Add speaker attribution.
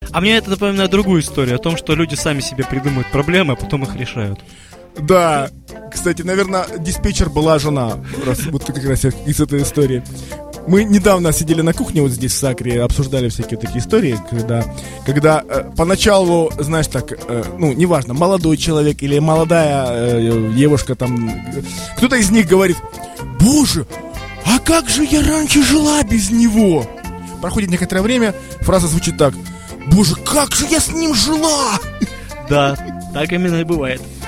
Speaker 1: А мне это напоминает другую историю, о том, что люди сами себе придумывают проблемы, а потом их решают.
Speaker 2: Да, кстати, наверное, диспетчер была жена, вот как раз из этой истории. Мы недавно сидели на кухне вот здесь в Сакре, обсуждали всякие такие истории, когда поначалу, знаешь, так, неважно, молодой человек или молодая девушка там, кто-то из них говорит: боже, а как же я раньше жила без него? Проходит некоторое время, фраза звучит так: боже, как же я с ним жила!
Speaker 1: Да, так именно и бывает.